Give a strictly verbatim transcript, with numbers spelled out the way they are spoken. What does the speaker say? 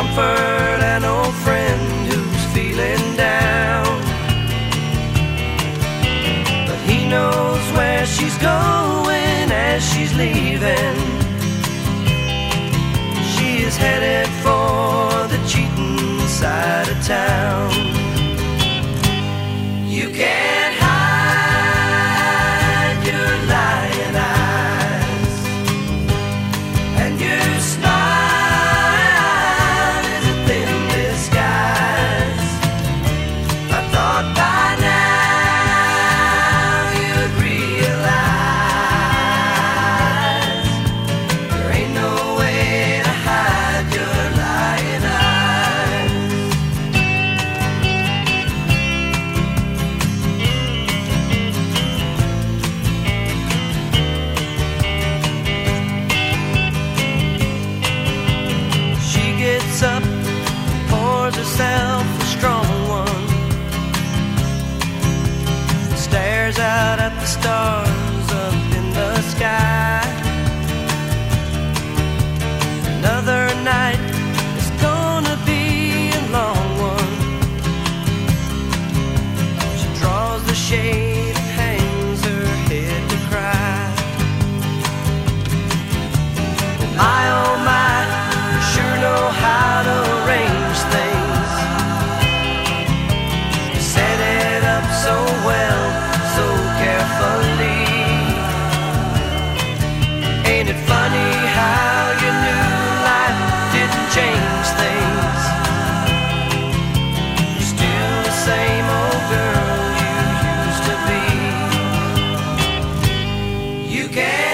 comfort an old friend who's feeling down. But he knows where she's going as she's leaving. She is headed for the cheating side of town. You can't hide your lying eyes, and your smile is a thin disguise. I thought by now you'd realize there ain't no way to hide your lying eyes. She gets up, pours herself a strong one, stares out at the stars up in the sky. Another night is gonna be a long one. She draws the shade and hangs her head to cry. My oh my, you sure know how to arrange things. You set it up so well, so carefully. Ain't it funny how your new life didn't change things? You're still the same old girl you used to be. You can't